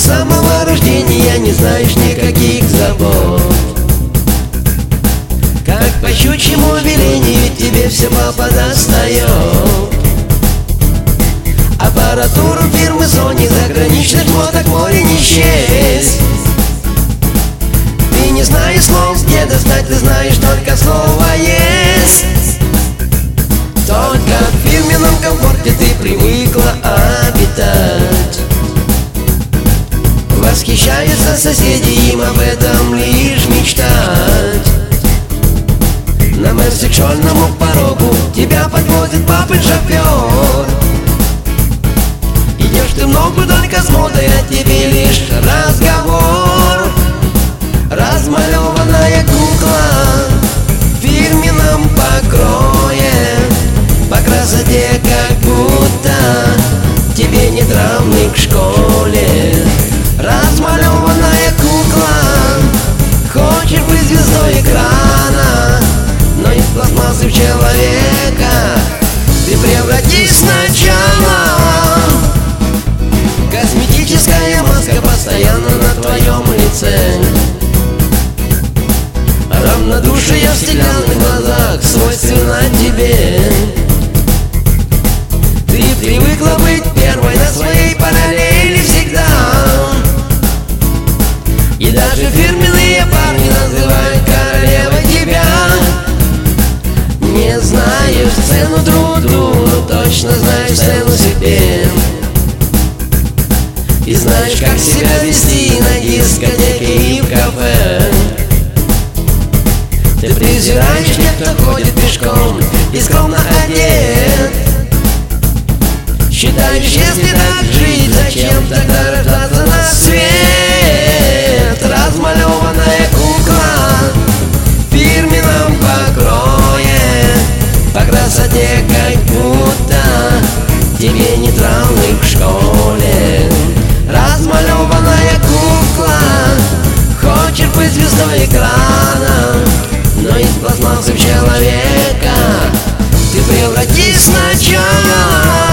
самого рождения не знаешь никаких забот. Как по щучьему велению тебе все папа достает. Аппаратуру фирмы Sony заграничных фоток море не счесть. Ты не знаешь слов, где достать, ты знаешь только слово «есть». Только в фирменном комфорте ты привыкла обитать. Восхищаются соседи, им об этом лишь мечтать. На мерсексуальному порогу тебя подводит папин шофер. Идешь ты в ногу только с модой, а тебе лишь разговор. Размалеванная кукла в фирменном покрое, по красоте как будто тебе нет равных в школе. Размалеванная кукла хочет быть звездой экрана, но из пластмассы в человека ты превратись сначала. Косметическая маска постоянно на твоем лице. Равнодушие в стеклянных глазах свойственно тебе. Ты привыкла быть первой на своей параллели всегда. И даже фирменные парни называют королевой тебя. Не знаешь цену труду, но точно знаешь цену себе. И знаешь, как себя вести на дискотеке и в кафе. Ты презираешь тех, кто ходит пешком и скромно одет. Считаешь, если так жить, зачем тогда рождаться на свет? Размалеванная кукла в фирменном покрое, по красоте как будто тебе нет равных в школе. Размалеванная кукла хочет быть звездой экрана, но из пластмассы в человека ты превратись сначала.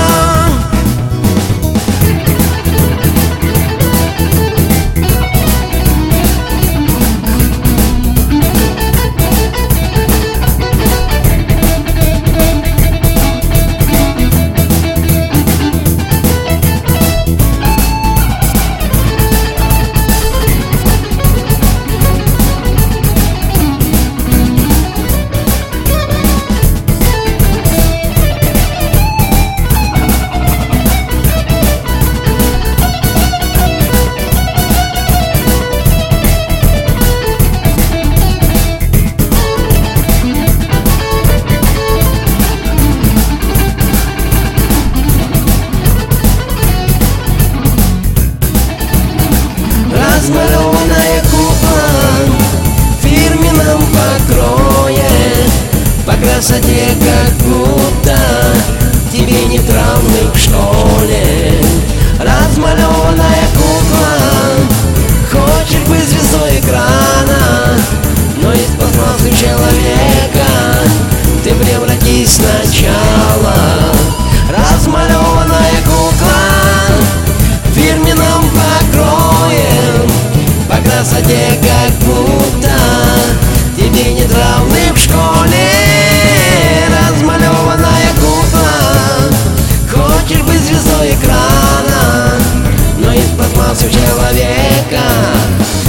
Размалеванная кукла в фирменном покрое, по красоте как будто тебе нет равных в школе. Размалеванная кукла хочет быть звездой экрана, но из пластмассы в человека ты превратись сначала. Размалеванная кукла в фирменном покрое, по красоте как будто тебе нет равных в школе. Размалеванная кукла хочет быть звездой экрана, но из пластмассы в человека